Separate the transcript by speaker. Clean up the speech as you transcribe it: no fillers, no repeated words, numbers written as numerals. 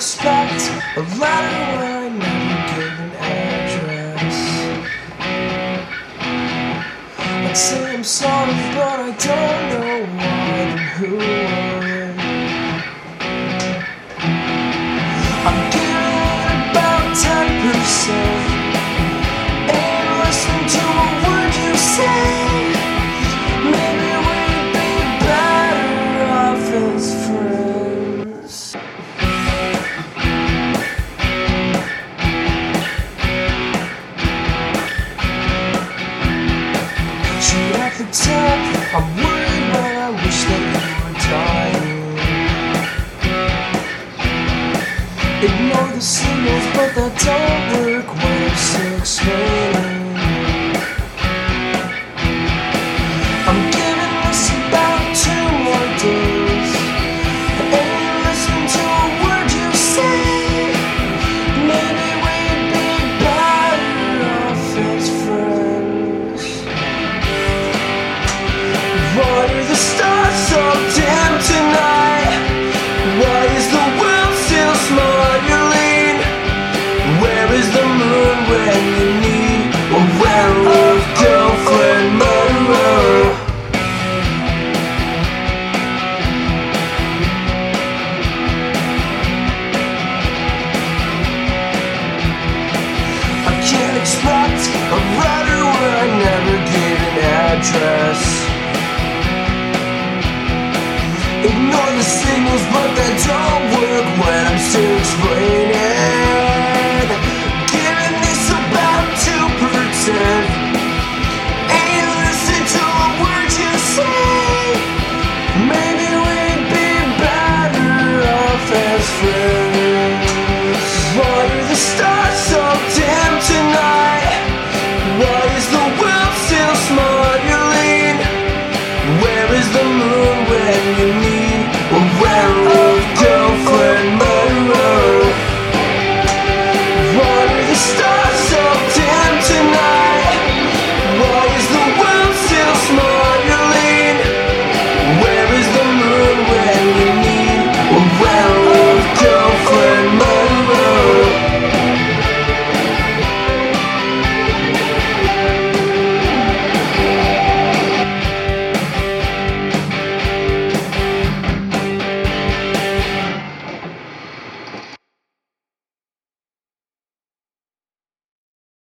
Speaker 1: expect a letter when I never gave an address. I'd say I'm sorry, but I don't know what and who would. I'm giving about 10%. Ain't listening to a word you say. Maybe we'd be better off as friends. Shoot at the top, I'm worried when I wish that you were dying. Ignore the signals, but that don't